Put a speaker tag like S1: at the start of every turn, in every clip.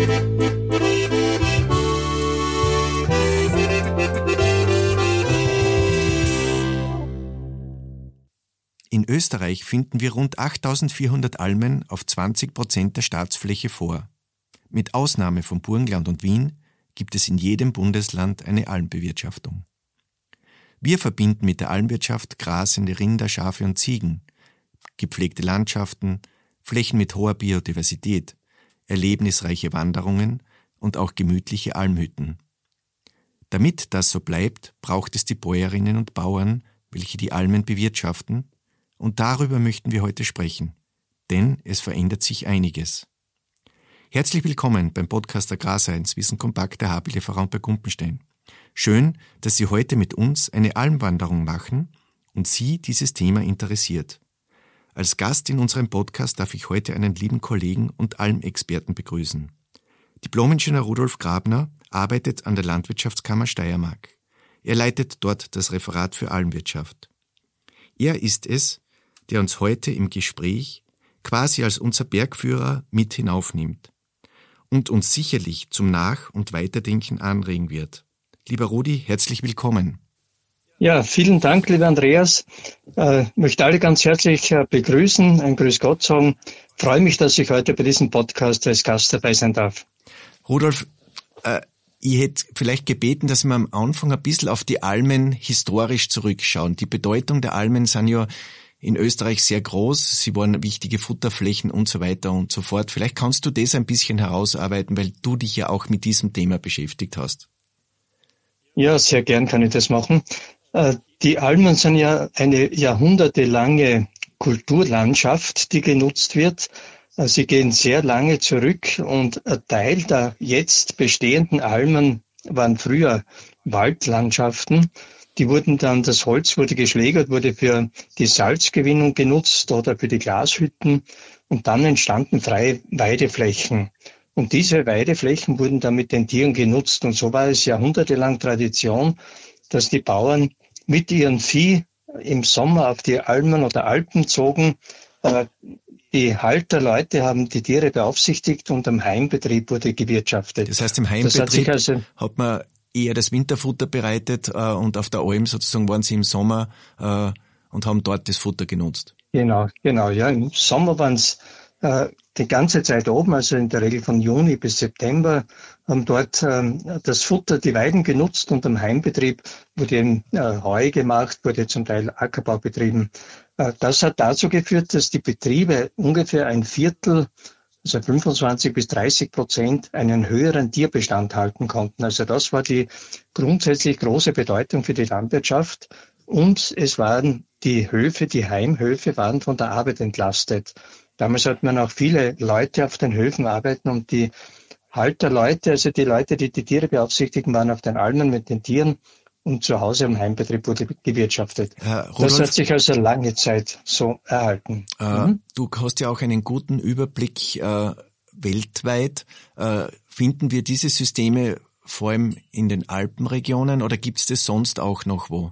S1: In Österreich finden wir rund 8.400 Almen auf 20% der Staatsfläche vor. Mit Ausnahme von Burgenland und Wien gibt es in jedem Bundesland eine Almbewirtschaftung. Wir verbinden mit der Almwirtschaft grasende Rinder, Schafe und Ziegen, gepflegte Landschaften, Flächen mit hoher Biodiversität, erlebnisreiche Wanderungen und auch gemütliche Almhütten. Damit das so bleibt, braucht es die Bäuerinnen und Bauern, welche die Almen bewirtschaften, und darüber möchten wir heute sprechen, denn es verändert sich einiges. Herzlich willkommen beim Podcast Agrarseins, Wissen kompakt der HB-Lieferant bei Gumpenstein. Schön, dass Sie heute mit uns eine Almwanderung machen und Sie dieses Thema interessiert. Als Gast in unserem Podcast darf ich heute einen lieben Kollegen und Almexperten begrüßen. Diplom-Ingenieur Rudolf Grabner arbeitet an der Landwirtschaftskammer Steiermark. Er leitet dort das Referat für Almwirtschaft. Er ist es, der uns heute im Gespräch quasi als unser Bergführer mit hinaufnimmt und uns sicherlich zum Nach- und Weiterdenken anregen wird. Lieber Rudi, herzlich willkommen.
S2: Ja, vielen Dank, lieber Andreas. Möchte alle ganz herzlich begrüßen, ein Grüß Gott sagen. Freue mich, dass ich heute bei diesem Podcast als Gast dabei sein darf.
S1: Rudolf, ich hätte vielleicht gebeten, dass wir am Anfang ein bisschen auf die Almen historisch zurückschauen. Die Bedeutung der Almen sind ja in Österreich sehr groß. Sie waren wichtige Futterflächen und so weiter und so fort. Vielleicht kannst du das ein bisschen herausarbeiten, weil du dich ja auch mit diesem Thema beschäftigt hast.
S2: Ja, sehr gern kann ich das machen. Die Almen sind ja eine jahrhundertelange Kulturlandschaft, die genutzt wird. Sie gehen sehr lange zurück und ein Teil der jetzt bestehenden Almen waren früher Waldlandschaften. Die wurden dann, das Holz wurde geschlägert, wurde für die Salzgewinnung genutzt oder für die Glashütten und dann entstanden freie Weideflächen. Und diese Weideflächen wurden dann mit den Tieren genutzt und so war es jahrhundertelang Tradition, dass die Bauern mit ihrem Vieh im Sommer auf die Almen oder Alpen zogen. Die Halterleute haben die Tiere beaufsichtigt und am Heimbetrieb wurde gewirtschaftet.
S1: Das heißt, im Heimbetrieb hat man eher das Winterfutter bereitet und auf der Alm sozusagen waren sie im Sommer und haben dort das Futter genutzt.
S2: Genau, ja. Im Sommer waren es die ganze Zeit oben, also in der Regel von Juni bis September, haben dort das Futter, die Weiden genutzt und am Heimbetrieb wurde eben Heu gemacht, wurde zum Teil Ackerbau betrieben. Das hat dazu geführt, dass die Betriebe ungefähr ein Viertel, also 25-30%, einen höheren Tierbestand halten konnten. Also das war die grundsätzlich große Bedeutung für die Landwirtschaft. Und es waren die Höfe, die Heimhöfe waren von der Arbeit entlastet. Damals hat man auch viele Leute auf den Höfen arbeiten und die Halterleute, also die Leute, die die Tiere beaufsichtigen, waren auf den Almen mit den Tieren und zu Hause im Heimbetrieb wurde gewirtschaftet. Rudolf, das hat sich also lange Zeit so erhalten.
S1: Du hast ja auch einen guten Überblick weltweit. Finden wir diese Systeme vor allem in den Alpenregionen oder gibt es das sonst auch noch wo?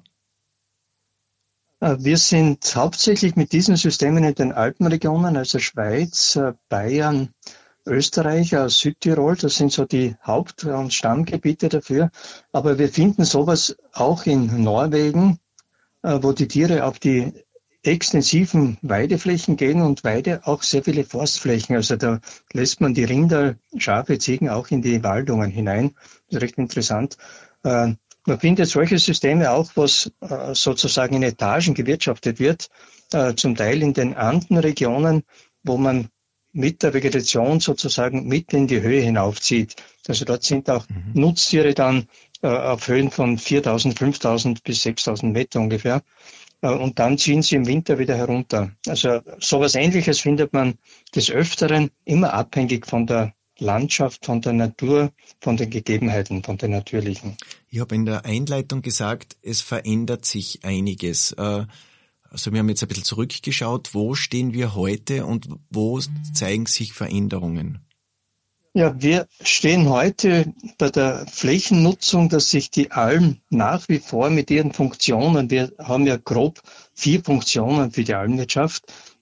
S2: Wir sind hauptsächlich mit diesen Systemen in den Alpenregionen, also Schweiz, Bayern, Österreich, Südtirol, das sind so die Haupt- und Stammgebiete dafür. Aber wir finden sowas auch in Norwegen, wo die Tiere auf die extensiven Weideflächen gehen und auch sehr viele Forstflächen. Also da lässt man die Rinder, Schafe, Ziegen auch in die Waldungen hinein. Das ist recht interessant. Man findet solche Systeme auch, was sozusagen in Etagen gewirtschaftet wird, zum Teil in den Andenregionen, wo man mit der Vegetation sozusagen mitten in die Höhe hinaufzieht. Also dort sind auch Nutztiere dann auf Höhen von 4.000, 5.000 bis 6.000 Meter ungefähr. Und dann ziehen sie im Winter wieder herunter. Also sowas Ähnliches findet man des Öfteren, immer abhängig von der Landschaft, von der Natur, von den Gegebenheiten, von den natürlichen.
S1: Ich habe in der Einleitung gesagt, es verändert sich einiges. Also wir haben jetzt ein bisschen zurückgeschaut, wo stehen wir heute und wo zeigen sich Veränderungen?
S2: Ja, wir stehen heute bei der Flächennutzung, dass sich die Alm nach wie vor mit ihren Funktionen, wir haben ja grob 4 Funktionen für die Almwirtschaft,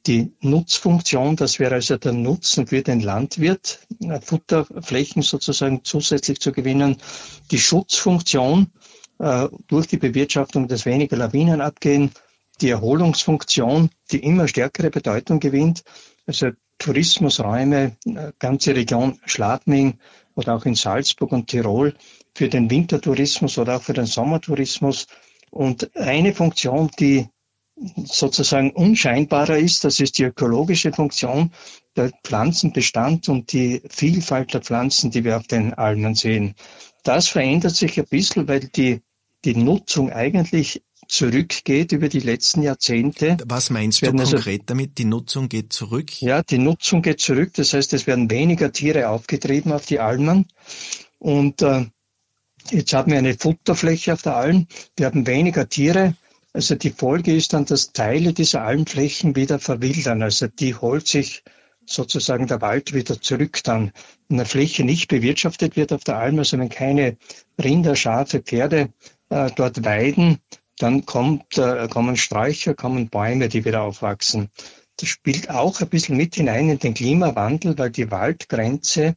S2: die Nutzfunktion, das wäre also der Nutzen für den Landwirt, Futterflächen sozusagen zusätzlich zu gewinnen. Die Schutzfunktion, durch die Bewirtschaftung, dass weniger Lawinen abgehen. Die Erholungsfunktion, die immer stärkere Bedeutung gewinnt. Also Tourismusräume, ganze Region Schladming oder auch in Salzburg und Tirol für den Wintertourismus oder auch für den Sommertourismus. Und eine Funktion, die sozusagen unscheinbarer ist, das ist die ökologische Funktion, der Pflanzenbestand und die Vielfalt der Pflanzen, die wir auf den Almen sehen. Das verändert sich ein bisschen, weil die Nutzung eigentlich zurückgeht über die letzten Jahrzehnte.
S1: Was meinst du konkret damit? Die Nutzung geht zurück?
S2: Ja, die Nutzung geht zurück. Das heißt, es werden weniger Tiere aufgetrieben auf die Almen. Und jetzt haben wir eine Futterfläche auf der Alm. Wir haben weniger Tiere. Also die Folge ist dann, dass Teile dieser Almflächen wieder verwildern. Also die holt sich sozusagen der Wald wieder zurück dann. Wenn eine Fläche nicht bewirtschaftet wird auf der Alm, also wenn keine Rinder, Schafe, Pferde dort weiden, dann kommen Sträucher, kommen Bäume, die wieder aufwachsen. Das spielt auch ein bisschen mit hinein in den Klimawandel, weil die Waldgrenze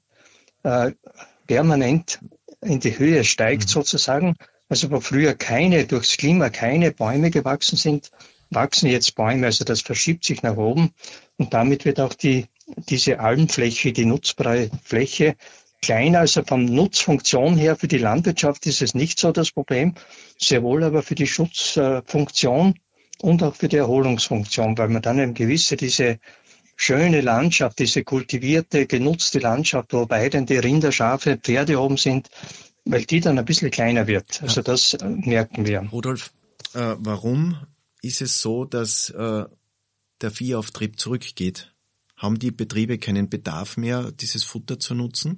S2: permanent in die Höhe steigt sozusagen. Also wo früher durchs Klima keine Bäume gewachsen sind, wachsen jetzt Bäume. Also das verschiebt sich nach oben und damit wird auch diese Almfläche, die nutzbare Fläche, kleiner. Also von Nutzfunktion her für die Landwirtschaft ist es nicht so das Problem, sehr wohl aber für die Schutzfunktion und auch für die Erholungsfunktion, weil man dann eben diese schöne Landschaft, diese kultivierte, genutzte Landschaft, wo weidende Rinder, Schafe, Pferde oben sind, weil die dann ein bisschen kleiner wird. Also das merken wir.
S1: Rudolf, warum ist es so, dass der Viehauftrieb zurückgeht? Haben die Betriebe keinen Bedarf mehr, dieses Futter zu nutzen?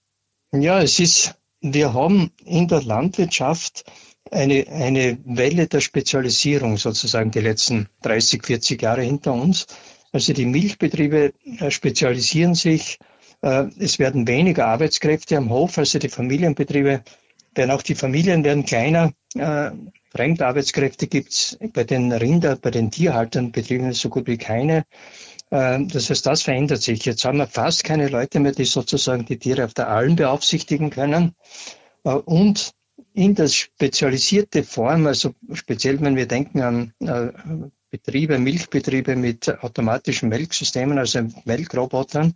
S2: Ja, wir haben in der Landwirtschaft eine Welle der Spezialisierung sozusagen die letzten 30, 40 Jahre hinter uns. Also die Milchbetriebe spezialisieren sich. Es werden weniger Arbeitskräfte am Hof, also die Familienbetriebe die Familien werden kleiner. Fremdarbeitskräfte gibt's bei den bei den Tierhalternbetrieben so gut wie keine. Das heißt, das verändert sich. Jetzt haben wir fast keine Leute mehr, die sozusagen die Tiere auf der Alm beaufsichtigen können. Und in das spezialisierte Form, also speziell wenn wir denken an Milchbetriebe mit automatischen Melksystemen, also Melkrobotern,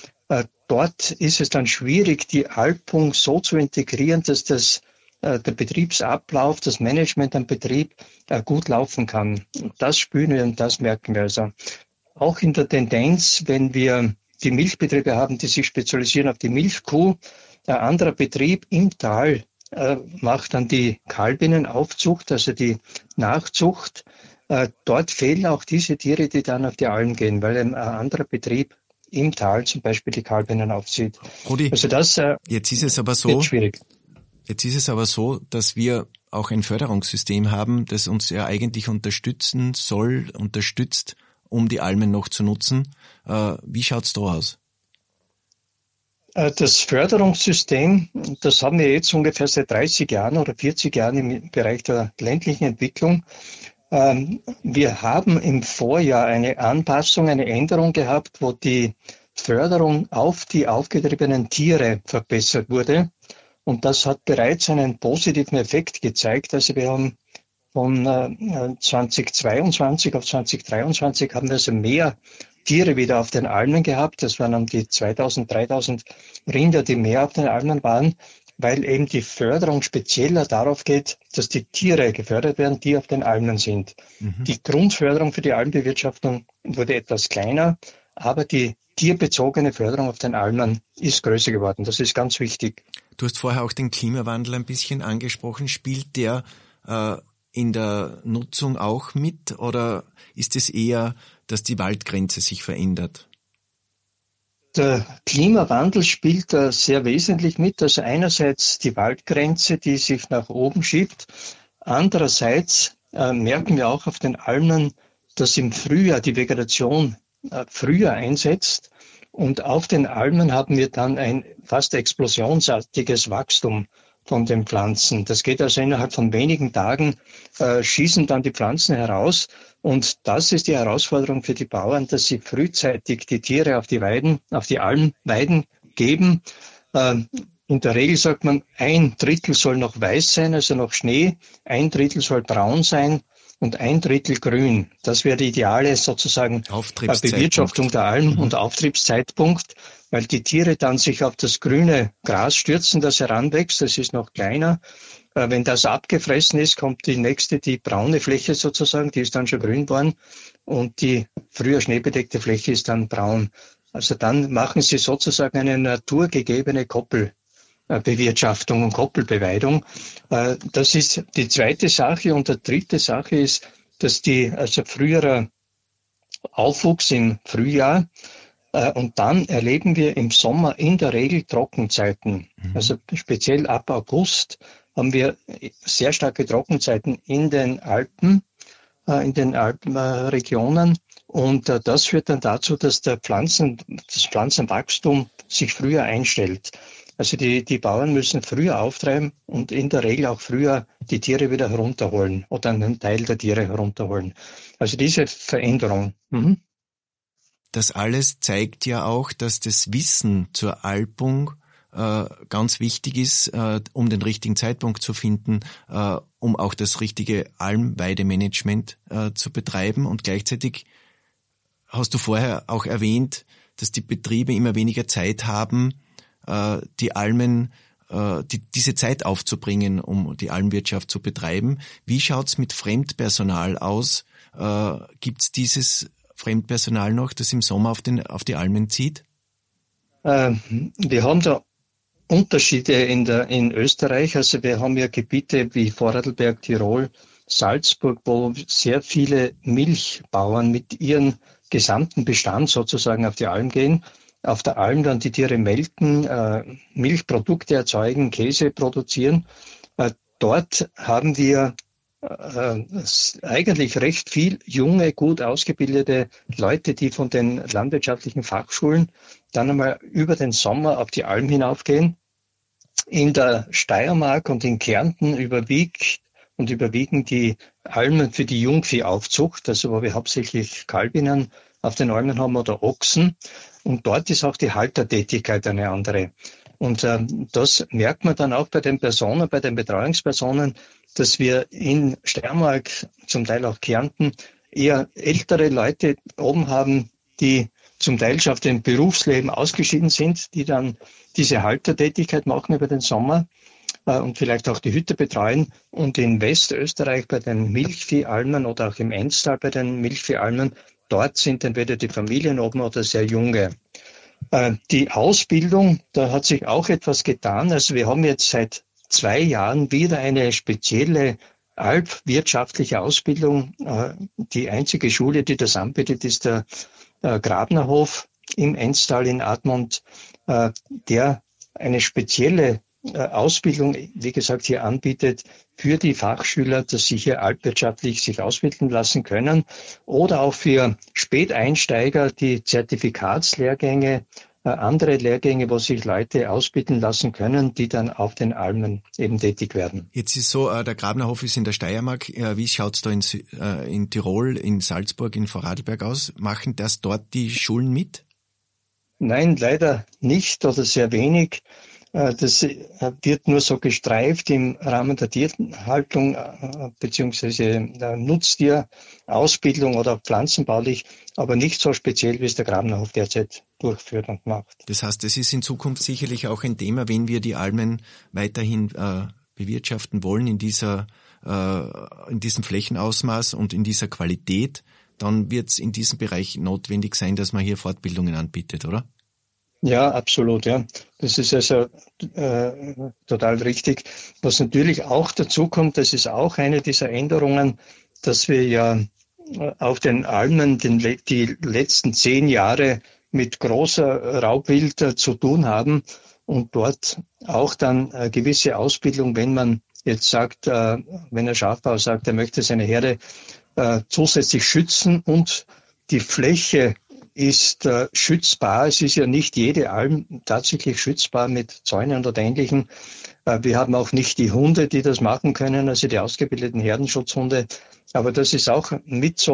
S2: dort ist es dann schwierig, die Alpung so zu integrieren, dass der Betriebsablauf, das Management am Betrieb gut laufen kann. Das spüren wir und das merken wir also. Auch in der Tendenz, wenn wir die Milchbetriebe haben, die sich spezialisieren auf die Milchkuh, ein anderer Betrieb im Tal macht dann die Kalbinnenaufzucht, also die Nachzucht. Dort fehlen auch diese Tiere, die dann auf die Alm gehen, weil ein anderer Betrieb im Tal zum Beispiel die Kalbinnen aufzieht.
S1: Rudi,
S2: also das
S1: jetzt ist es aber
S2: wird schwierig.
S1: Jetzt ist es aber so, dass wir auch ein Förderungssystem haben, das uns ja eigentlich unterstützt, um die Almen noch zu nutzen. Wie schaut's da aus?
S2: Das Förderungssystem, das haben wir jetzt ungefähr seit 30 Jahren oder 40 Jahren im Bereich der ländlichen Entwicklung. Wir haben im Vorjahr eine Anpassung, eine Änderung gehabt, wo die Förderung auf die aufgetriebenen Tiere verbessert wurde. Und das hat bereits einen positiven Effekt gezeigt. Also wir haben von 2022 auf 2023 haben wir also mehr Tiere wieder auf den Almen gehabt. Das waren dann die 2000, 3000 Rinder, die mehr auf den Almen waren, weil eben die Förderung spezieller darauf geht, dass die Tiere gefördert werden, die auf den Almen sind. Die Grundförderung für die Almbewirtschaftung wurde etwas kleiner, aber die tierbezogene Förderung auf den Almen ist größer geworden. Das ist ganz wichtig.
S1: Du hast vorher auch den Klimawandel ein bisschen angesprochen. Spielt der in der Nutzung auch mit oder ist es eher, dass die Waldgrenze sich verändert?
S2: Der Klimawandel spielt da sehr wesentlich mit. Also einerseits die Waldgrenze, die sich nach oben schiebt. Andererseits merken wir auch auf den Almen, dass im Frühjahr die Vegetation früher einsetzt. Und auf den Almen haben wir dann ein fast explosionsartiges Wachstum von den Pflanzen. Das geht also innerhalb von wenigen Tagen, schießen dann die Pflanzen heraus. Und das ist die Herausforderung für die Bauern, dass sie frühzeitig die Tiere auf die Almweiden geben. In der Regel sagt man, 1/3 soll noch weiß sein, also noch Schnee, 1/3 soll braun sein und 1/3 grün. Das wäre die ideale sozusagen Bewirtschaftung der Alm und Auftriebszeitpunkt, weil die Tiere dann sich auf das grüne Gras stürzen, das heranwächst, das ist noch kleiner. Wenn das abgefressen ist, kommt die nächste, die braune Fläche sozusagen, die ist dann schon grün geworden und die früher schneebedeckte Fläche ist dann braun. Also dann machen sie sozusagen eine naturgegebene Koppelbewirtschaftung und Koppelbeweidung. Das ist die zweite Sache. Und die dritte Sache ist, dass früherer Aufwuchs im Frühjahr und dann erleben wir im Sommer in der Regel Trockenzeiten. Also speziell ab August haben wir sehr starke Trockenzeiten in den Alpenregionen. Und das führt dann dazu, dass das Pflanzenwachstum sich früher einstellt. Also die Bauern müssen früher auftreiben und in der Regel auch früher die Tiere wieder herunterholen oder einen Teil der Tiere herunterholen. Also diese Veränderung.
S1: Das alles zeigt ja auch, dass das Wissen zur Alpung ganz wichtig ist, um den richtigen Zeitpunkt zu finden, um auch das richtige Almweidemanagement zu betreiben. Und gleichzeitig hast du vorher auch erwähnt, dass die Betriebe immer weniger Zeit haben, die Almen, diese Zeit aufzubringen, um die Almwirtschaft zu betreiben. Wie schaut's mit Fremdpersonal aus? Gibt's dieses Fremdpersonal noch, das im Sommer auf die Almen zieht?
S2: Wir haben da Unterschiede in Österreich. Also wir haben ja Gebiete wie Vorarlberg, Tirol, Salzburg, wo sehr viele Milchbauern mit ihrem gesamten Bestand sozusagen auf die Alm gehen. Auf der Alm dann die Tiere melken, Milchprodukte erzeugen, Käse produzieren. Dort haben wir eigentlich recht viel junge, gut ausgebildete Leute, die von den landwirtschaftlichen Fachschulen dann einmal über den Sommer auf die Alm hinaufgehen. In der Steiermark und in Kärnten überwiegen die Almen für die Jungviehaufzucht, also wo wir hauptsächlich Kalbinnen auf den Almen haben oder Ochsen. Und dort ist auch die Haltertätigkeit eine andere. Und das merkt man dann auch bei den Betreuungspersonen, dass wir in Steiermark, zum Teil auch Kärnten, eher ältere Leute oben haben, die zum Teil schon auf dem Berufsleben ausgeschieden sind, die dann diese Haltertätigkeit machen über den Sommer und vielleicht auch die Hütte betreuen. Und in Westösterreich bei den Milchviehalmen oder auch im Enstal bei den Milchviehalmen, dort sind entweder die Familien oben oder sehr junge. Die Ausbildung, da hat sich auch etwas getan. Also wir haben jetzt seit 2 Jahren wieder eine spezielle alpwirtschaftliche Ausbildung. Die einzige Schule, die das anbietet, ist der Grabnerhof im Enstal in Admont, der eine spezielle Ausbildung, wie gesagt, hier anbietet für die Fachschüler, dass sie hier alpwirtschaftlich sich ausbilden lassen können oder auch für Späteinsteiger die Zertifikatslehrgänge, andere Lehrgänge, wo sich Leute ausbilden lassen können, die dann auf den Almen eben tätig werden.
S1: Jetzt ist so, der Grabnerhof ist in der Steiermark. Wie schaut's da in Tirol, in Salzburg, in Vorarlberg aus? Machen das dort die Schulen mit?
S2: Nein, leider nicht oder sehr wenig. Das wird nur so gestreift im Rahmen der Tierhaltung beziehungsweise der Nutztierausbildung oder pflanzenbaulich, aber nicht so speziell, wie es der Grabnerhof derzeit durchführt und macht.
S1: Das heißt, es ist in Zukunft sicherlich auch ein Thema, wenn wir die Almen weiterhin bewirtschaften wollen in diesem Flächenausmaß und in dieser Qualität, dann wird es in diesem Bereich notwendig sein, dass man hier Fortbildungen anbietet, oder?
S2: Ja, absolut, ja. Das ist also total richtig. Was natürlich auch dazu kommt, das ist auch eine dieser Änderungen, dass wir ja auf den Almen die letzten 10 Jahre mit großer Raubwild zu tun haben und dort auch dann gewisse Ausbildung, wenn man jetzt sagt, wenn ein Schafbauer sagt, er möchte seine Herde zusätzlich schützen und die Fläche ist schützbar. Es ist ja nicht jede Alm tatsächlich schützbar mit Zäunen oder Ähnlichem. Wir haben auch nicht die Hunde, die das machen können, also die ausgebildeten Herdenschutzhunde. Aber das ist auch mit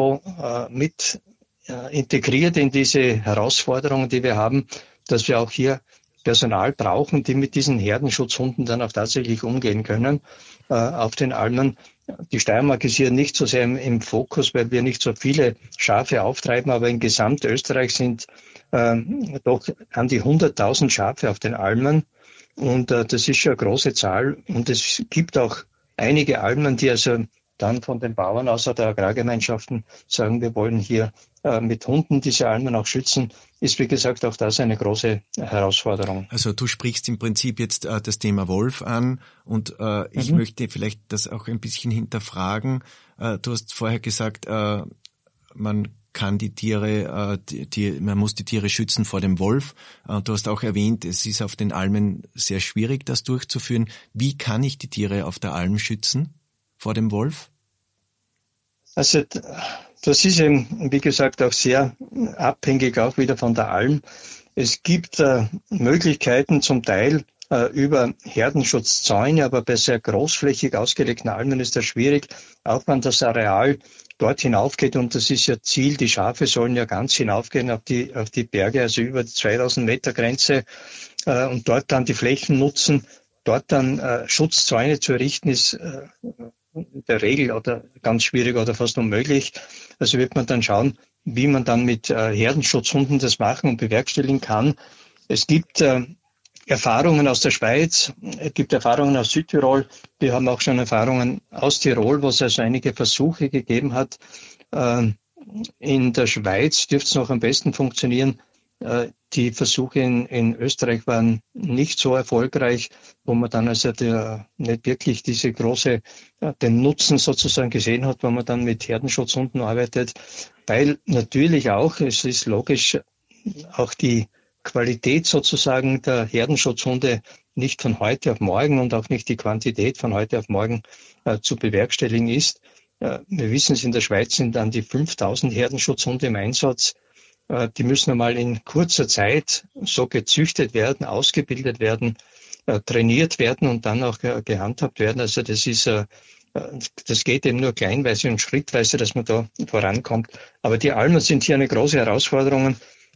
S2: integriert in diese Herausforderungen, die wir haben, dass wir auch hier Personal brauchen, die mit diesen Herdenschutzhunden dann auch tatsächlich umgehen können auf den Almen. Die Steiermark ist hier nicht so sehr im Fokus, weil wir nicht so viele Schafe auftreiben, aber in Gesamtösterreich sind doch an die 100.000 Schafe auf den Almen. Und das ist schon eine große Zahl. Und es gibt auch einige Almen, die also dann von den Bauern außer der Agrargemeinschaften sagen, wir wollen hier mit Hunden diese Almen auch schützen, ist wie gesagt auch das eine große Herausforderung.
S1: Also du sprichst im Prinzip jetzt das Thema Wolf an und ich möchte vielleicht das auch ein bisschen hinterfragen. Du hast vorher gesagt, man kann die Tiere, man muss die Tiere schützen vor dem Wolf. Du hast auch erwähnt, es ist auf den Almen sehr schwierig, das durchzuführen. Wie kann ich die Tiere auf der Alm schützen vor dem Wolf?
S2: Also das ist eben, wie gesagt, auch sehr abhängig auch wieder von der Alm. Es gibt Möglichkeiten zum Teil über Herdenschutzzäune, aber bei sehr großflächig ausgelegten Almen ist das schwierig, auch wenn das Areal dort hinaufgeht, und das ist ja Ziel, die Schafe sollen ja ganz hinaufgehen auf die Berge, also über die 2000 Meter Grenze, und dort dann die Flächen nutzen. Dort dann Schutzzäune zu errichten, ist in der Regel oder ganz schwierig oder fast unmöglich. Also wird man dann schauen, wie man dann mit Herdenschutzhunden das machen und bewerkstelligen kann. Es gibt Erfahrungen aus der Schweiz, es gibt Erfahrungen aus Südtirol. Wir haben auch schon Erfahrungen aus Tirol, wo es also einige Versuche gegeben hat. In der Schweiz dürfte es noch am besten funktionieren. Die Versuche in Österreich waren nicht so erfolgreich, wo man dann also nicht wirklich diese den Nutzen sozusagen gesehen hat, wenn man dann mit Herdenschutzhunden arbeitet, weil natürlich auch, es ist logisch, auch die Qualität sozusagen der Herdenschutzhunde nicht von heute auf morgen und auch nicht die Quantität von heute auf morgen zu bewerkstelligen ist. Wir wissen es, in der Schweiz sind dann die 5000 Herdenschutzhunde im Einsatz. Die müssen einmal in kurzer Zeit so gezüchtet werden, ausgebildet werden, trainiert werden und dann auch gehandhabt werden. Also das geht eben nur kleinweise und schrittweise, dass man da vorankommt. Aber die Almen sind hier eine große Herausforderung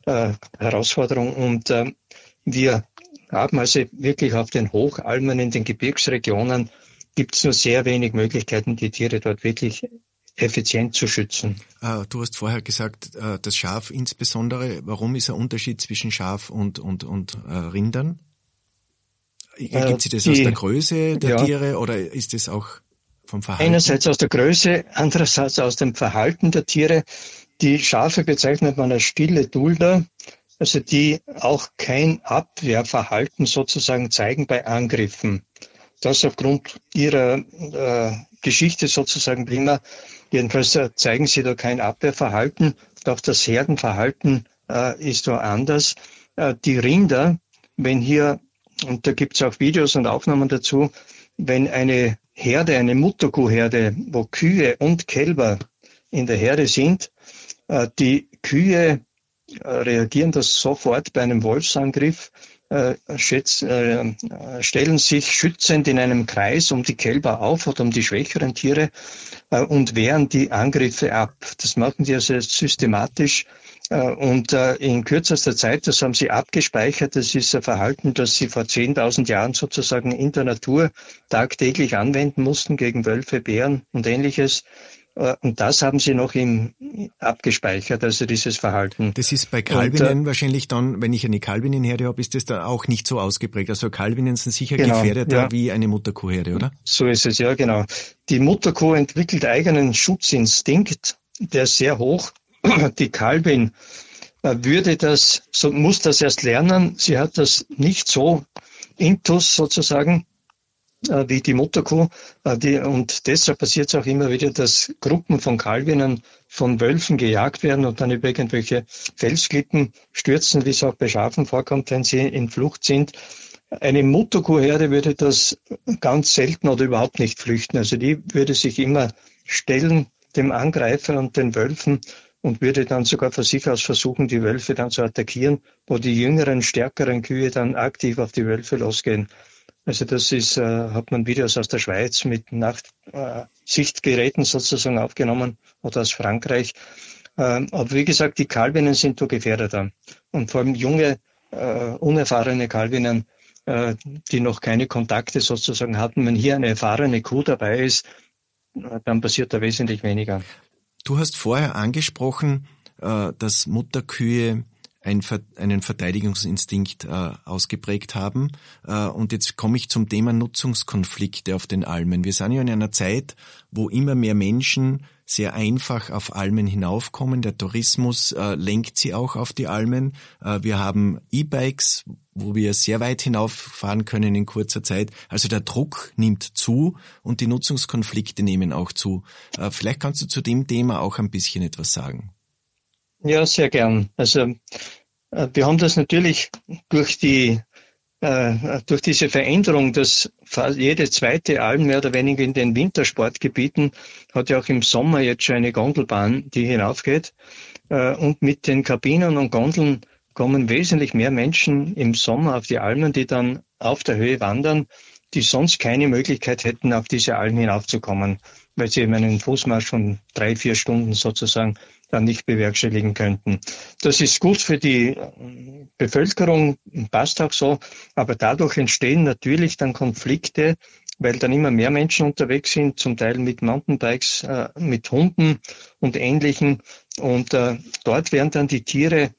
S2: und wir haben also wirklich auf den Hochalmen in den Gebirgsregionen gibt es nur sehr wenig Möglichkeiten, die Tiere dort wirklich effizient zu schützen.
S1: Du hast vorher gesagt, das Schaf insbesondere. Warum ist ein Unterschied zwischen Schaf und Rindern? Gibt es das aus der Größe der Tiere oder ist es auch vom Verhalten?
S2: Einerseits aus der Größe, andererseits aus dem Verhalten der Tiere. Die Schafe bezeichnet man als stille Dulder, also die auch kein Abwehrverhalten sozusagen zeigen bei Angriffen. Das aufgrund ihrer Geschichte sozusagen prima. Jedenfalls zeigen sie da kein Abwehrverhalten. Auch das Herdenverhalten ist da anders. Die Rinder, wenn hier, und da gibt es auch Videos und Aufnahmen dazu, wenn eine Herde, eine Mutterkuhherde, wo Kühe und Kälber in der Herde sind, die Kühe reagieren das sofort bei einem Wolfsangriff, stellen sich schützend in einem Kreis um die Kälber auf oder um die schwächeren Tiere und wehren die Angriffe ab. Das machen die also systematisch und in kürzester Zeit, das haben sie abgespeichert. Das ist ein Verhalten, das sie vor 10.000 Jahren sozusagen in der Natur tagtäglich anwenden mussten gegen Wölfe, Bären und Ähnliches. Und das haben sie noch abgespeichert, also dieses Verhalten.
S1: Das ist bei Kalbinnen wahrscheinlich dann, wenn ich eine Kalbinnenherde habe, ist das da auch nicht so ausgeprägt. Also Kalbinnen sind sicher gefährdeter wie eine Mutterkuhherde, oder?
S2: So ist es, ja, genau. Die Mutterkuh entwickelt eigenen Schutzinstinkt, der ist sehr hoch. Die Kalbin muss das erst lernen. Sie hat das nicht so intus sozusagen wie die Mutterkuh. Und deshalb passiert es auch immer wieder, dass Gruppen von Kalbinnen von Wölfen gejagt werden und dann über irgendwelche Felsklippen stürzen, wie es auch bei Schafen vorkommt, wenn sie in Flucht sind. Eine Mutterkuhherde würde das ganz selten oder überhaupt nicht flüchten. Also die würde sich immer stellen dem Angreifer und den Wölfen und würde dann sogar von sich aus versuchen, die Wölfe dann zu attackieren, wo die jüngeren, stärkeren Kühe dann aktiv auf die Wölfe losgehen. Also das ist, hat man Videos aus der Schweiz mit Nachtsichtgeräten sozusagen aufgenommen oder aus Frankreich. Aber wie gesagt, die Kalbinnen sind da gefährdeter. Und vor allem junge, unerfahrene Kalbinnen, die noch keine Kontakte sozusagen hatten. Wenn hier eine erfahrene Kuh dabei ist, dann passiert da wesentlich weniger.
S1: Du hast vorher angesprochen, dass Mutterkühe einen Verteidigungsinstinkt ausgeprägt haben. Und jetzt komme ich zum Thema Nutzungskonflikte auf den Almen. Wir sind ja in einer Zeit, wo immer mehr Menschen sehr einfach auf Almen hinaufkommen. Der Tourismus lenkt sie auch auf die Almen. Wir haben E-Bikes, wo wir sehr weit hinauffahren können in kurzer Zeit. Also der Druck nimmt zu und die Nutzungskonflikte nehmen auch zu. Vielleicht kannst du zu dem Thema auch ein bisschen etwas sagen.
S2: Ja, sehr gern. Also wir haben das natürlich durch diese Veränderung, dass fast jede zweite Alm mehr oder weniger in den Wintersportgebieten hat ja auch im Sommer jetzt schon eine Gondelbahn, die hinaufgeht. Und mit den Kabinen und Gondeln kommen wesentlich mehr Menschen im Sommer auf die Almen, die dann auf der Höhe wandern, die sonst keine Möglichkeit hätten, auf diese Alm hinaufzukommen, weil sie eben einen Fußmarsch von 3-4 Stunden sozusagen dann nicht bewerkstelligen könnten. Das ist gut für die Bevölkerung, passt auch so, aber dadurch entstehen natürlich dann Konflikte, weil dann immer mehr Menschen unterwegs sind, zum Teil mit Mountainbikes, mit Hunden und Ähnlichem. Und dort werden dann die Tiere,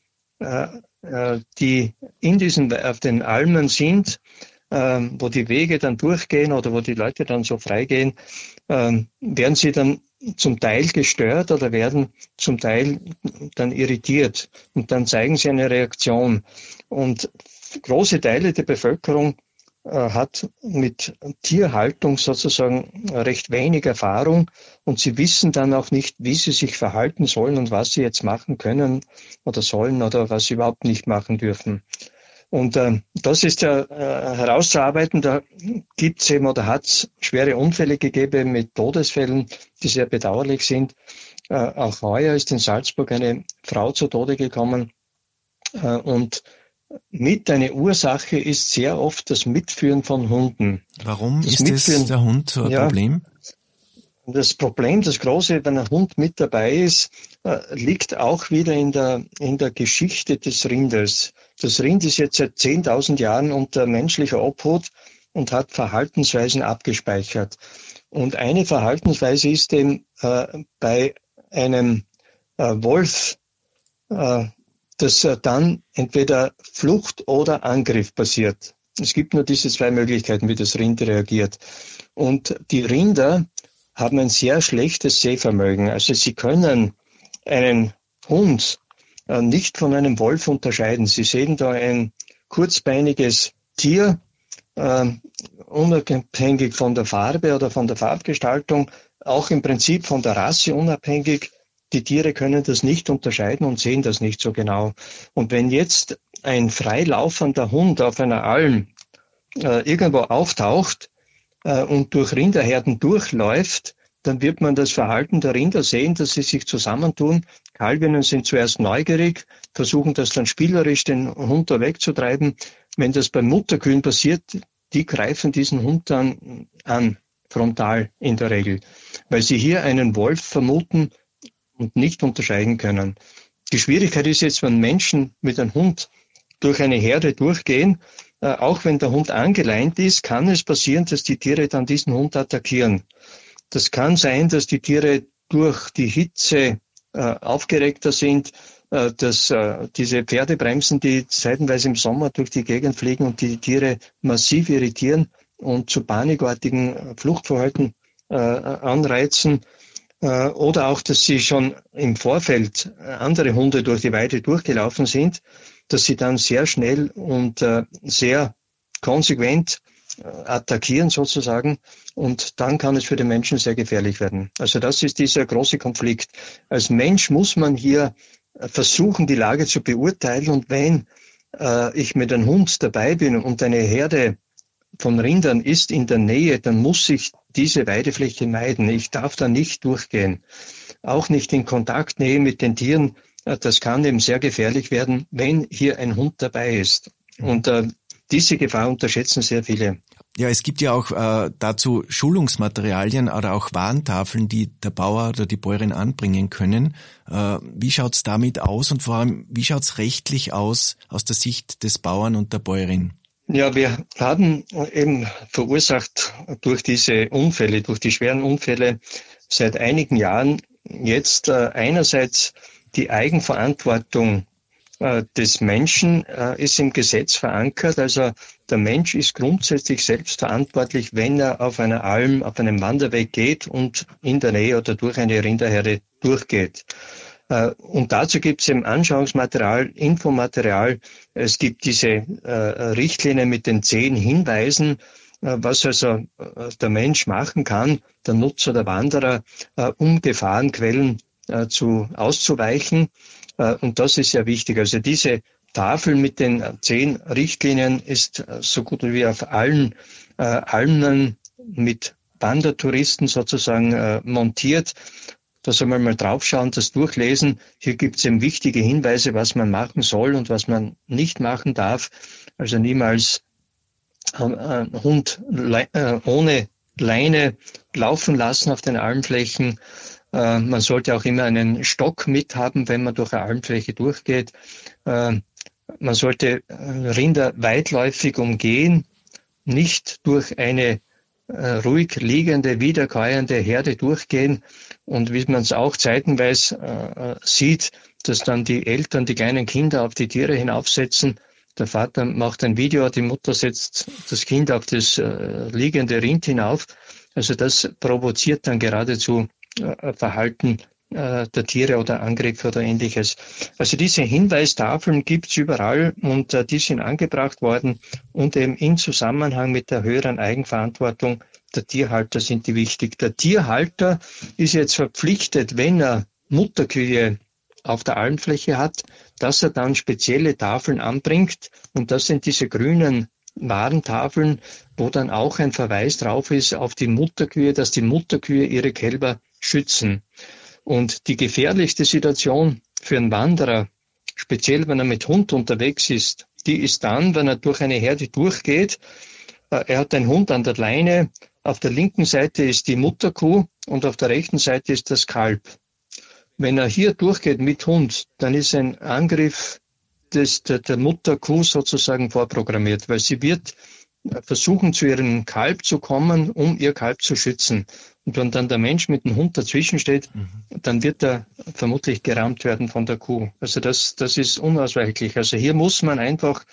S2: die auf den Almen sind, wo die Wege dann durchgehen oder wo die Leute dann so freigehen, werden sie dann zum Teil gestört oder werden zum Teil dann irritiert und dann zeigen sie eine Reaktion. Und große Teile der Bevölkerung hat mit Tierhaltung sozusagen recht wenig Erfahrung und sie wissen dann auch nicht, wie sie sich verhalten sollen und was sie jetzt machen können oder sollen oder was sie überhaupt nicht machen dürfen. Und das ist ja herauszuarbeiten. Da gibt's eben oder hat's schwere Unfälle gegeben mit Todesfällen, die sehr bedauerlich sind. Auch heuer ist in Salzburg eine Frau zu Tode gekommen. Und mit einer Ursache ist sehr oft das Mitführen von Hunden.
S1: Warum ist das der Hund so ein Problem?
S2: Das Problem, das Große, wenn ein Hund mit dabei ist, liegt auch wieder in der Geschichte des Rindes. Das Rind ist jetzt seit 10.000 Jahren unter menschlicher Obhut und hat Verhaltensweisen abgespeichert. Und eine Verhaltensweise ist eben bei einem Wolf, dass dann entweder Flucht oder Angriff passiert. Es gibt nur diese zwei Möglichkeiten, wie das Rind reagiert. Und die Rinder haben ein sehr schlechtes Sehvermögen. Also sie können einen Hund nicht von einem Wolf unterscheiden. Sie sehen da ein kurzbeiniges Tier, unabhängig von der Farbe oder von der Farbgestaltung, auch im Prinzip von der Rasse unabhängig. Die Tiere können das nicht unterscheiden und sehen das nicht so genau. Und wenn jetzt ein freilaufender Hund auf einer Alm irgendwo auftaucht und durch Rinderherden durchläuft, dann wird man das Verhalten der Rinder sehen, dass sie sich zusammentun. Kalbinnen sind zuerst neugierig, versuchen das dann spielerisch den Hund da wegzutreiben. Wenn das bei Mutterkühen passiert, die greifen diesen Hund dann an, frontal in der Regel, weil sie hier einen Wolf vermuten und nicht unterscheiden können. Die Schwierigkeit ist jetzt, wenn Menschen mit einem Hund durch eine Herde durchgehen, auch wenn der Hund angeleint ist, kann es passieren, dass die Tiere dann diesen Hund attackieren. Das kann sein, dass die Tiere durch die Hitze aufgeregter sind, dass diese Pferdebremsen, die seitenweise im Sommer durch die Gegend fliegen und die Tiere massiv irritieren und zu panikartigen Fluchtverhalten anreizen. Oder auch, dass sie schon im Vorfeld andere Hunde durch die Weide durchgelaufen sind, dass sie dann sehr schnell und sehr konsequent attackieren sozusagen und dann kann es für den Menschen sehr gefährlich werden. Also das ist dieser große Konflikt. Als Mensch muss man hier versuchen, die Lage zu beurteilen und wenn ich mit einem Hund dabei bin und eine Herde von Rindern ist in der Nähe, dann muss ich diese Weidefläche meiden. Ich darf da nicht durchgehen. Auch nicht in Kontaktnähe mit den Tieren. Das kann eben sehr gefährlich werden, wenn hier ein Hund dabei ist. Und diese Gefahr unterschätzen sehr viele.
S1: Ja, es gibt ja auch dazu Schulungsmaterialien oder auch Warntafeln, die der Bauer oder die Bäuerin anbringen können. Wie schaut's damit aus und vor allem, wie schaut's rechtlich aus der Sicht des Bauern und der Bäuerin?
S2: Ja, wir haben eben verursacht durch diese Unfälle, durch die schweren Unfälle seit einigen Jahren jetzt einerseits die Eigenverantwortung des Menschen ist im Gesetz verankert. Also der Mensch ist grundsätzlich selbst verantwortlich, wenn er auf einer Alm, auf einem Wanderweg geht und in der Nähe oder durch eine Rinderherde durchgeht. Und dazu gibt es eben Anschauungsmaterial, Infomaterial. Es gibt diese Richtlinie mit den 10 Hinweisen, was also der Mensch machen kann, der Nutzer, der Wanderer, um Gefahrenquellen auszuweichen. Und das ist sehr wichtig. Also diese Tafel mit den 10 Richtlinien ist so gut wie auf allen Almen mit Wandertouristen sozusagen montiert. Da soll man mal draufschauen, das durchlesen. Hier gibt es eben wichtige Hinweise, was man machen soll und was man nicht machen darf. Also niemals einen Hund ohne Leine laufen lassen auf den Almflächen. Man sollte auch immer einen Stock mithaben, wenn man durch eine Almfläche durchgeht. Man sollte Rinder weitläufig umgehen, nicht durch eine ruhig liegende, wiederkäuende Herde durchgehen. Und wie man es auch zeitenweise sieht, dass dann die Eltern die kleinen Kinder auf die Tiere hinaufsetzen. Der Vater macht ein Video, die Mutter setzt das Kind auf das liegende Rind hinauf. Also das provoziert dann geradezu Verhalten der Tiere oder Angriffe oder Ähnliches. Also diese Hinweistafeln gibt's überall und die sind angebracht worden und eben in Zusammenhang mit der höheren Eigenverantwortung der Tierhalter sind die wichtig. Der Tierhalter ist jetzt verpflichtet, wenn er Mutterkühe auf der Almfläche hat, dass er dann spezielle Tafeln anbringt und das sind diese grünen Warntafeln, wo dann auch ein Verweis drauf ist auf die Mutterkühe, dass die Mutterkühe ihre Kälber schützen. Und die gefährlichste Situation für einen Wanderer, speziell wenn er mit Hund unterwegs ist, die ist dann, wenn er durch eine Herde durchgeht. Er hat einen Hund an der Leine, auf der linken Seite ist die Mutterkuh und auf der rechten Seite ist das Kalb. Wenn er hier durchgeht mit Hund, dann ist ein Angriff der Mutterkuh sozusagen vorprogrammiert, weil sie wird versuchen, zu ihrem Kalb zu kommen, um ihr Kalb zu schützen. Und wenn dann der Mensch mit dem Hund dazwischen steht, dann wird er vermutlich gerammt werden von der Kuh. Also das ist unausweichlich. Also hier muss man einfach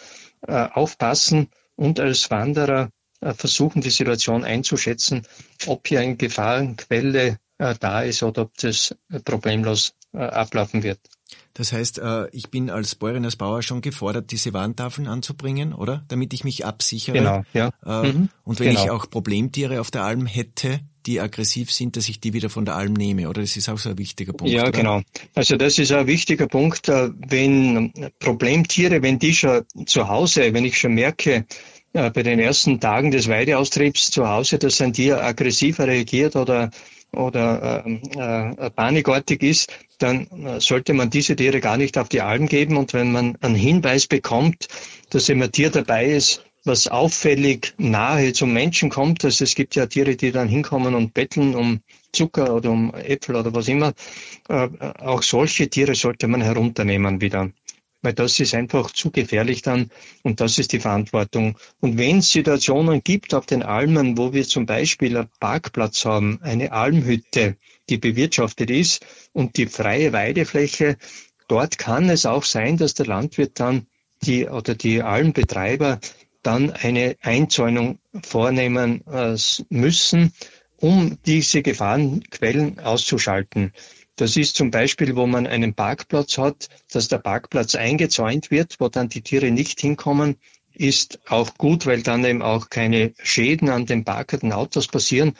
S2: aufpassen und als Wanderer versuchen, die Situation einzuschätzen, ob hier eine Gefahrenquelle da ist oder ob das problemlos ablaufen wird.
S1: Das heißt, ich bin als Bäuerin, als Bauer schon gefordert, diese Warntafeln anzubringen, oder? Damit ich mich absichere.
S2: Genau, ja.
S1: Und wenn ich auch Problemtiere auf der Alm hätte, die aggressiv sind, dass ich die wieder von der Alm nehme, oder? Das ist auch so ein wichtiger Punkt.
S2: Ja, oder? Genau. Also das ist ein wichtiger Punkt, wenn Problemtiere, wenn die schon zu Hause, wenn ich schon merke, bei den ersten Tagen des Weideaustriebs zu Hause, dass ein Tier aggressiver reagiert oder panikartig ist, dann sollte man diese Tiere gar nicht auf die Alm geben. Und wenn man einen Hinweis bekommt, dass ein Tier dabei ist, was auffällig nahe zum Menschen kommt, also es gibt ja Tiere, die dann hinkommen und betteln um Zucker oder um Äpfel oder was immer, auch solche Tiere sollte man herunternehmen wieder. Weil das ist einfach zu gefährlich dann und das ist die Verantwortung. Und wenn es Situationen gibt auf den Almen, wo wir zum Beispiel einen Parkplatz haben, eine Almhütte, die bewirtschaftet ist und die freie Weidefläche, dort kann es auch sein, dass der Landwirt dann die Almbetreiber dann eine Einzäunung vornehmen müssen, um diese Gefahrenquellen auszuschalten. Das ist zum Beispiel, wo man einen Parkplatz hat, dass der Parkplatz eingezäunt wird, wo dann die Tiere nicht hinkommen, ist auch gut, weil dann eben auch keine Schäden an den parkenden Autos passieren.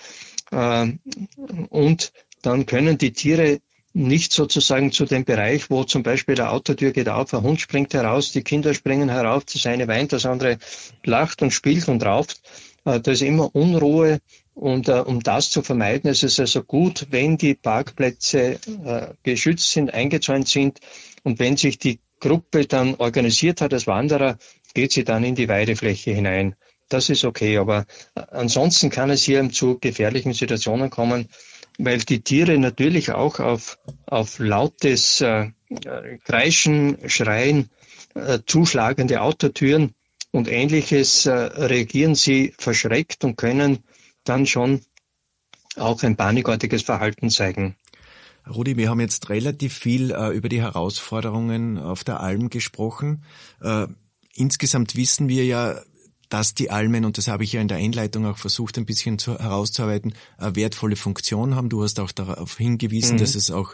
S2: Und dann können die Tiere nicht sozusagen zu dem Bereich, wo zum Beispiel eine Autotür geht auf, ein Hund springt heraus, die Kinder springen herauf, das eine weint, das andere lacht und spielt und rauft. Da ist immer Unruhe. Und um das zu vermeiden, ist es also gut, wenn die Parkplätze geschützt sind, eingezäunt sind und wenn sich die Gruppe dann organisiert hat als Wanderer, geht sie dann in die Weidefläche hinein. Das ist okay, aber ansonsten kann es hier zu gefährlichen Situationen kommen, weil die Tiere natürlich auch auf lautes Kreischen, Schreien, zuschlagende Autotüren und Ähnliches reagieren sie verschreckt und können dann schon auch ein panikartiges Verhalten zeigen.
S1: Rudi, wir haben jetzt relativ viel über die Herausforderungen auf der Alm gesprochen. Insgesamt wissen wir ja, dass die Almen, und das habe ich ja in der Einleitung auch versucht ein bisschen herauszuarbeiten, eine wertvolle Funktion haben. Du hast auch darauf hingewiesen, dass es auch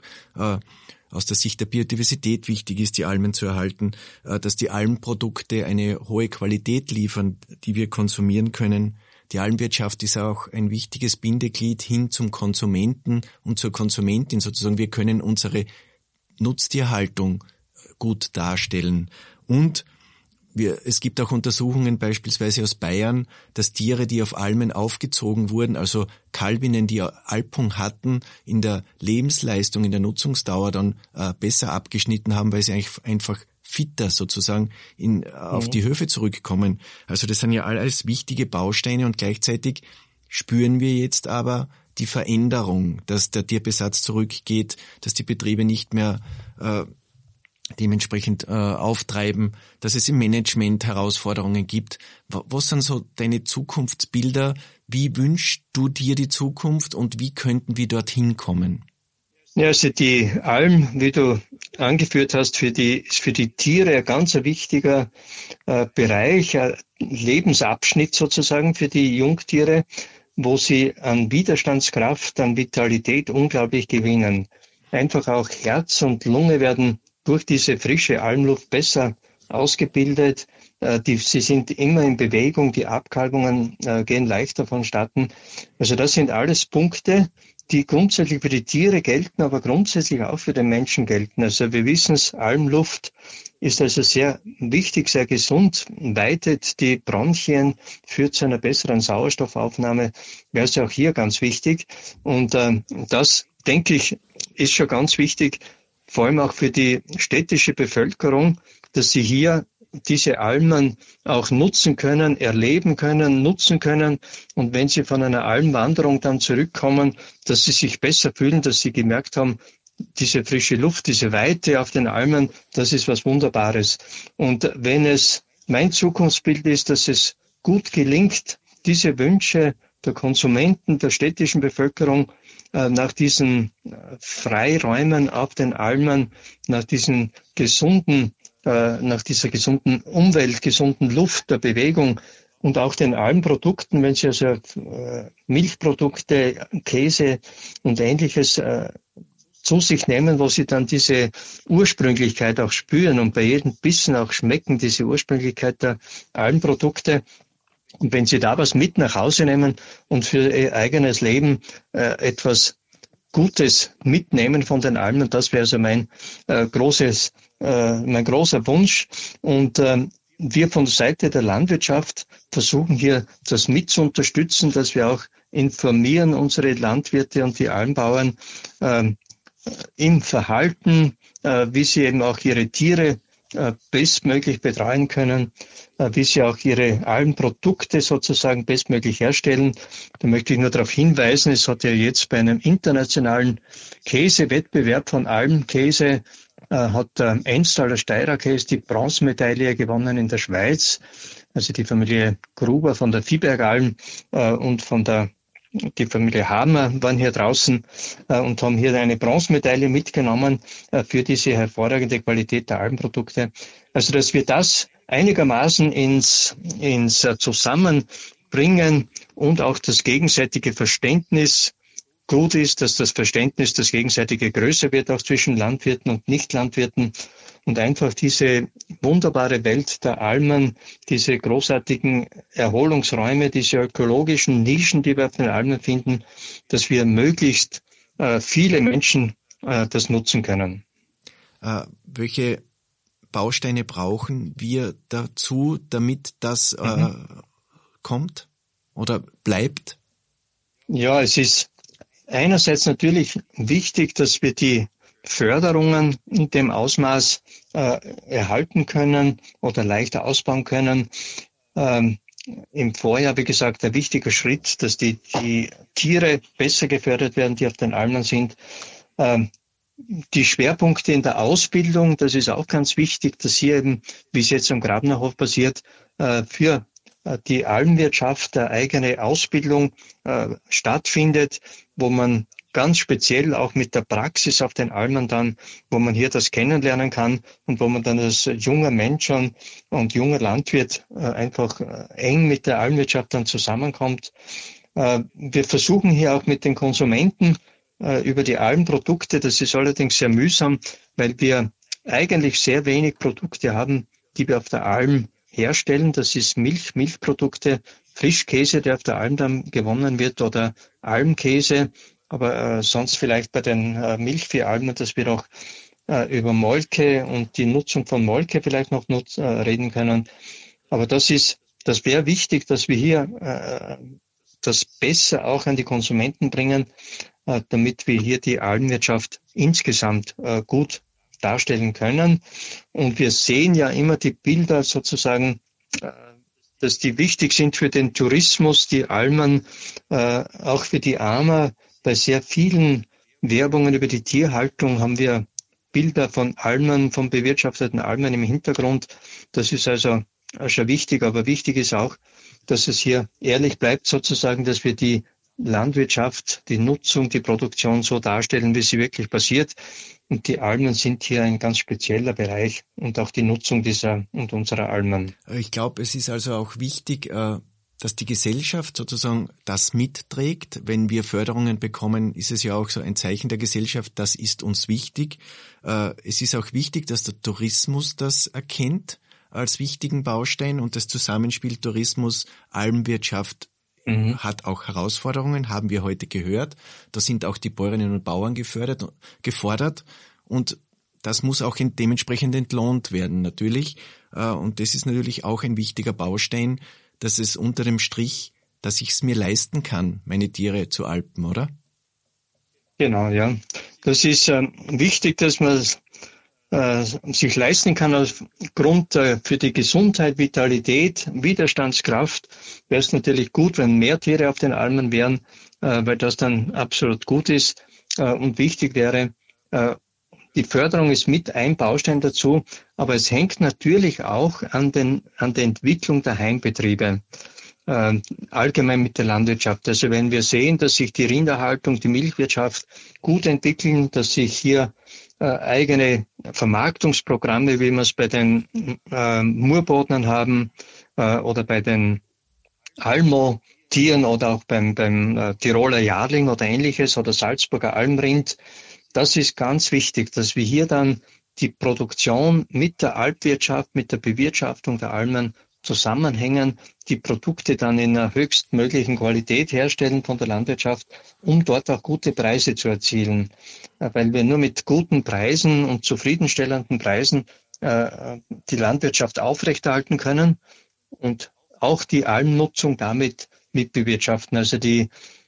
S1: aus der Sicht der Biodiversität wichtig ist, die Almen zu erhalten, dass die Almprodukte eine hohe Qualität liefern, die wir konsumieren können. Die Almwirtschaft ist auch ein wichtiges Bindeglied hin zum Konsumenten und zur Konsumentin sozusagen. Wir können unsere Nutztierhaltung gut darstellen. Und es gibt auch Untersuchungen beispielsweise aus Bayern, dass Tiere, die auf Almen aufgezogen wurden, also Kalbinnen, die Alpung hatten, in der Lebensleistung, in der Nutzungsdauer dann besser abgeschnitten haben, weil sie einfach fitter sozusagen auf die Höfe zurückkommen. Also das sind ja alles wichtige Bausteine und gleichzeitig spüren wir jetzt aber die Veränderung, dass der Tierbesatz zurückgeht, dass die Betriebe nicht mehr dementsprechend auftreiben, dass es im Management Herausforderungen gibt. Was sind so deine Zukunftsbilder? Wie wünschst du dir die Zukunft und wie könnten wir dorthin kommen?
S2: Ja, also die Alm, wie du angeführt hast, ist für die Tiere ein ganz wichtiger Bereich, ein Lebensabschnitt sozusagen für die Jungtiere, wo sie an Widerstandskraft, an Vitalität unglaublich gewinnen. Einfach auch Herz und Lunge werden durch diese frische Almluft besser ausgebildet. Sie sind immer in Bewegung, die Abkalbungen gehen leichter vonstatten. Also das sind alles Punkte, die grundsätzlich für die Tiere gelten, aber grundsätzlich auch für den Menschen gelten. Also wir wissen es, Almluft ist also sehr wichtig, sehr gesund, weitet die Bronchien, führt zu einer besseren Sauerstoffaufnahme, wäre es auch hier ganz wichtig. Und das, denke ich, ist schon ganz wichtig, vor allem auch für die städtische Bevölkerung, dass sie hier diese Almen auch nutzen können, erleben können, nutzen können. Und wenn sie von einer Almwanderung dann zurückkommen, dass sie sich besser fühlen, dass sie gemerkt haben, diese frische Luft, diese Weite auf den Almen, das ist was Wunderbares. Und wenn es mein Zukunftsbild ist, dass es gut gelingt, diese Wünsche der Konsumenten, der städtischen Bevölkerung nach diesen Freiräumen auf den Almen, nach dieser gesunden Umwelt, gesunden Luft, der Bewegung und auch den Almprodukten, wenn Sie also Milchprodukte, Käse und Ähnliches zu sich nehmen, wo Sie dann diese Ursprünglichkeit auch spüren und bei jedem Bissen auch schmecken, diese Ursprünglichkeit der Almprodukte. Und wenn Sie da was mit nach Hause nehmen und für Ihr eigenes Leben etwas Gutes mitnehmen von den Almen, das wäre also mein großer Wunsch. Und wir von der Seite der Landwirtschaft versuchen hier das mit zu unterstützen, dass wir auch informieren unsere Landwirte und die Almbauern im Verhalten, wie sie eben auch ihre Tiere bestmöglich betreuen können, wie sie auch ihre Almprodukte sozusagen bestmöglich herstellen. Da möchte ich nur darauf hinweisen, es hat ja jetzt bei einem internationalen Käsewettbewerb von Almkäse hat Enstaler Steirer Käse die Bronzemedaille gewonnen in der Schweiz. Also die Familie Gruber von der Viehbergalm und die Familie Hamer waren hier draußen und haben hier eine Bronzemedaille mitgenommen für diese hervorragende Qualität der Almprodukte. Also dass wir das einigermaßen ins Zusammenbringen und auch das gegenseitige Verständnis gut ist, dass das Verständnis, das gegenseitige größer wird, auch zwischen Landwirten und Nicht-Landwirten und einfach diese wunderbare Welt der Almen, diese großartigen Erholungsräume, diese ökologischen Nischen, die wir auf den Almen finden, dass wir möglichst viele Menschen das nutzen können.
S1: Welche Bausteine brauchen wir dazu, damit das kommt? oder bleibt?
S2: Ja, es ist einerseits natürlich wichtig, dass wir die Förderungen in dem Ausmaß erhalten können oder leichter ausbauen können. Im Vorjahr, wie gesagt, ein wichtiger Schritt, dass die Tiere besser gefördert werden, die auf den Almen sind. Die Schwerpunkte in der Ausbildung, das ist auch ganz wichtig, dass hier eben, wie es jetzt am Grabnerhof passiert, für die Almwirtschaft eine eigene Ausbildung stattfindet, wo man ganz speziell auch mit der Praxis auf den Almen dann, wo man hier das kennenlernen kann und wo man dann als junger Mensch und junger Landwirt einfach eng mit der Almwirtschaft dann zusammenkommt. Wir versuchen hier auch mit den Konsumenten über die Almprodukte, das ist allerdings sehr mühsam, weil wir eigentlich sehr wenig Produkte haben, die wir auf der Alm herstellen. Das ist Milchprodukte, Frischkäse, der auf der Alm dann gewonnen wird, oder Almkäse. Aber sonst vielleicht bei den Milchviehalmen, dass wir auch über Molke und die Nutzung von Molke vielleicht noch reden können. Aber das wäre wichtig, dass wir hier das besser auch an die Konsumenten bringen, damit wir hier die Almwirtschaft insgesamt gut darstellen können. Und wir sehen ja immer die Bilder sozusagen, dass die wichtig sind für den Tourismus, die Almen, auch für die AMA. Bei sehr vielen Werbungen über die Tierhaltung haben wir Bilder von Almen, von bewirtschafteten Almen im Hintergrund. Das ist also schon wichtig, aber wichtig ist auch, dass es hier ehrlich bleibt sozusagen, dass wir die Landwirtschaft, die Nutzung, die Produktion so darstellen, wie sie wirklich passiert. Und die Almen sind hier ein ganz spezieller Bereich und auch die Nutzung dieser und unserer Almen.
S1: Ich glaube, es ist also auch wichtig, dass die Gesellschaft sozusagen das mitträgt. Wenn wir Förderungen bekommen, ist es ja auch so ein Zeichen der Gesellschaft, das ist uns wichtig. Es ist auch wichtig, dass der Tourismus das erkennt als wichtigen Baustein und das Zusammenspiel Tourismus, Almwirtschaft hat auch Herausforderungen, haben wir heute gehört. Da sind auch die Bäuerinnen und Bauern gefordert und das muss auch dementsprechend entlohnt werden natürlich. Und das ist natürlich auch ein wichtiger Baustein, dass es unter dem Strich, dass ich es mir leisten kann, meine Tiere zu alpen, oder?
S2: Genau, ja. Das ist wichtig, dass man sich leisten kann aufgrund für die Gesundheit, Vitalität, Widerstandskraft. Wäre es natürlich gut, wenn mehr Tiere auf den Almen wären, weil das dann absolut gut ist. Und wichtig wäre, die Förderung ist mit ein Baustein dazu, aber es hängt natürlich auch an der Entwicklung der Heimbetriebe, allgemein mit der Landwirtschaft. Also wenn wir sehen, dass sich die Rinderhaltung, die Milchwirtschaft gut entwickeln, dass sich hier eigene Vermarktungsprogramme, wie wir es bei den Murbodnern haben oder bei den Almo-Tieren oder auch beim Tiroler Jarling oder ähnliches oder Salzburger Almrind. Das ist ganz wichtig, dass wir hier dann die Produktion mit der Alpwirtschaft, mit der Bewirtschaftung der Almen zusammenhängen, die Produkte dann in einer höchstmöglichen Qualität herstellen von der Landwirtschaft, um dort auch gute Preise zu erzielen. Weil wir nur mit guten Preisen und zufriedenstellenden Preisen die Landwirtschaft aufrechterhalten können und auch die Almnutzung damit mitbewirtschaften. Also die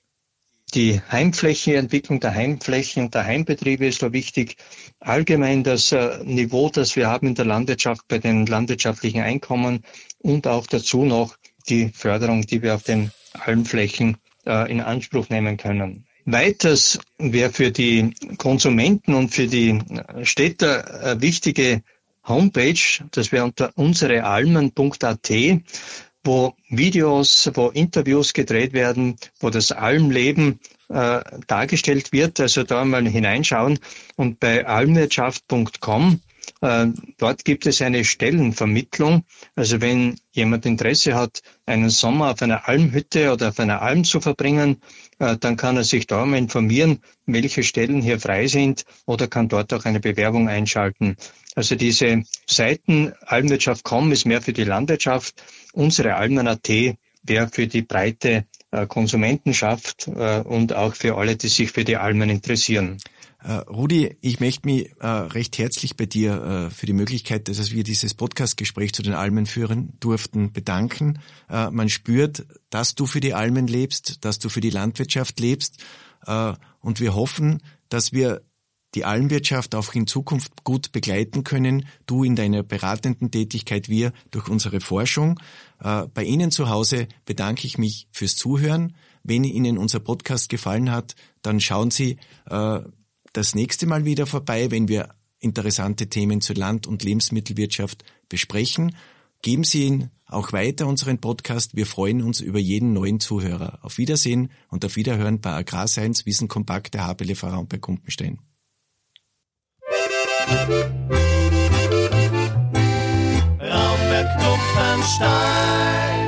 S2: Heimfläche, Entwicklung der Heimflächen und der Heimbetriebe ist so wichtig. Allgemein das Niveau, das wir haben in der Landwirtschaft bei den landwirtschaftlichen Einkommen und auch dazu noch die Förderung, die wir auf den Almflächen in Anspruch nehmen können. Weiters wäre für die Konsumenten und für die Städter eine wichtige Homepage, das wäre unter unserealmen.at, wo Videos, wo Interviews gedreht werden, wo das Almleben dargestellt wird. Also da mal hineinschauen. Und bei almwirtschaft.com, dort gibt es eine Stellenvermittlung. Also wenn jemand Interesse hat, einen Sommer auf einer Almhütte oder auf einer Alm zu verbringen, dann kann er sich da mal informieren, welche Stellen hier frei sind oder kann dort auch eine Bewerbung einschalten. Also diese Seiten almwirtschaft.com ist mehr für die Landwirtschaft, unsere Almen.at wäre für die breite Konsumentenschaft und auch für alle, die sich für die Almen interessieren.
S1: Rudi, ich möchte mich recht herzlich bei dir für die Möglichkeit, dass wir dieses Podcast-Gespräch zu den Almen führen durften, bedanken. Man spürt, dass du für die Almen lebst, dass du für die Landwirtschaft lebst, und wir hoffen, dass wir die Almwirtschaft auch in Zukunft gut begleiten können. Du in deiner beratenden Tätigkeit, wir durch unsere Forschung. Bei Ihnen zu Hause bedanke ich mich fürs Zuhören. Wenn Ihnen unser Podcast gefallen hat, dann schauen Sie das nächste Mal wieder vorbei, wenn wir interessante Themen zur Land- und Lebensmittelwirtschaft besprechen. Geben Sie ihn auch weiter, unseren Podcast. Wir freuen uns über jeden neuen Zuhörer. Auf Wiedersehen und auf Wiederhören bei Agrarscience, Wissen kompakt, der HPLV bei Kumpenstein.
S3: Raumberg Kumpenstein.